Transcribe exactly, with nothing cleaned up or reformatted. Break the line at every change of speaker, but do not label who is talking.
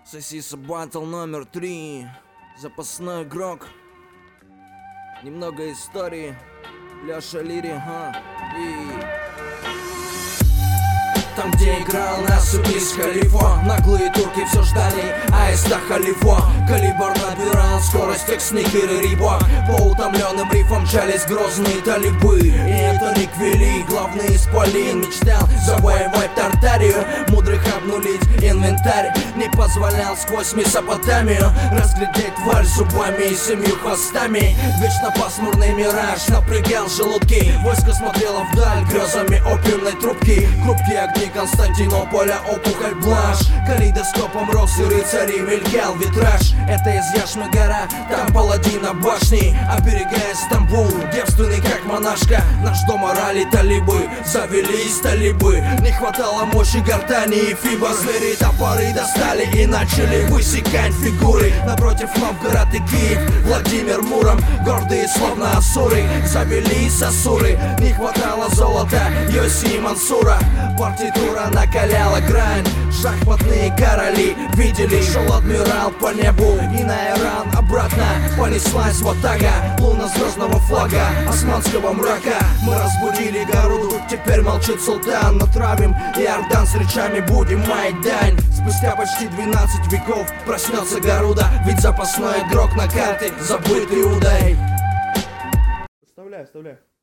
Сосиса батл номер три. Запасной игрок. Немного истории. Лёша Лири, ха. И... Там, где играл нас Убис Халифо, наглые турки все ждали аиста Халифо. Калибр набирал скорость, как Сникер и Рибо. По утомленным рифам мчались грозные талибы. И это Ник Вели, главный исполин, мечтал завоевать Тартарию. Мудрых обнулить инвентарь не позволял сквозь Месопотамию разглядеть тварь зубами и семью хвостами. Вечно пасмурный мираж напрягал желудки. Войско смотрело вдаль грезами опиумной трубки. Крупки огни Константинополя, опухоль блажь. Калейдоскопом рос и рыцарей мелькал витраж. Это из Яшмы гора, там паладина башни. Оберегая Стамбул, девственный как монашка. Наш дом орали талибы, завелись талибы. Не хватало мощи гортани и фиба. Звери топоры достали и начали высекать фигуры. Напротив Новгород и Киев, Владимир Муром. Гордые словно асуры, завелись асуры. Не хватало золота, Йоси и Мансура. Партитура накаляла грань. Шахматные короли видели, шел адмирал по небу. И на Иран обратно понеслась ватага луна звездного флага османского мрака. Мы разбудили Гаруду, теперь молчит султан. Натравим Иордан с речами, будем маять дань. Спустя почти двенадцать веков проснется Гаруда, ведь запасной игрок на карте забыт Иудой.
Вставляй, вставляй.